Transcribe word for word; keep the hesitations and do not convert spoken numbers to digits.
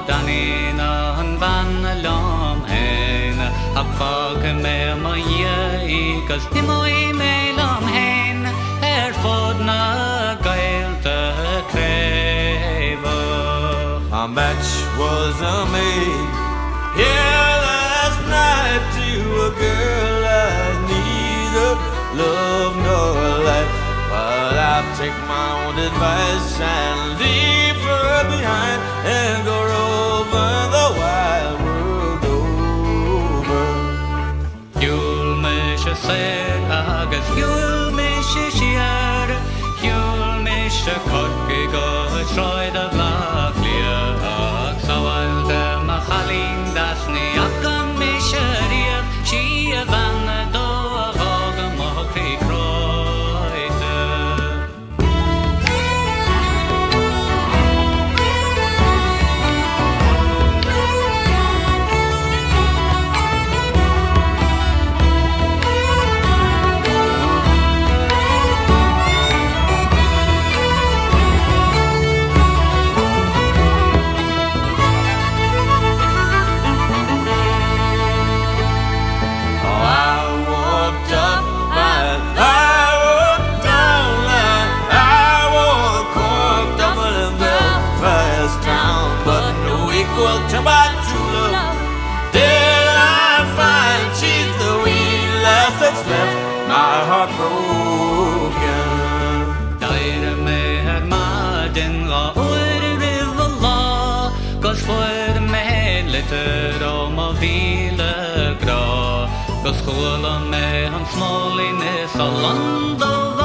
danina han van lom hen hab fag mer ma ye kas timoi me lom hen her fod na gael te creva. Our match was a made here last night to a girl I neither love nor life, but I'll take my own advice and leave her behind and go over the wide world over. You'll miss a said agus you'll miss a shear, you'll miss a cocky go try the black clear so I'll tell my Halin das ni akam miss a rear she a van do vog mo kroite. To my true love, did I find she's the wee lass that's left my heart broken. Dair me had madin la oer river law, cause for the man letter o ma vile gra, cause hula me han smalliness a land of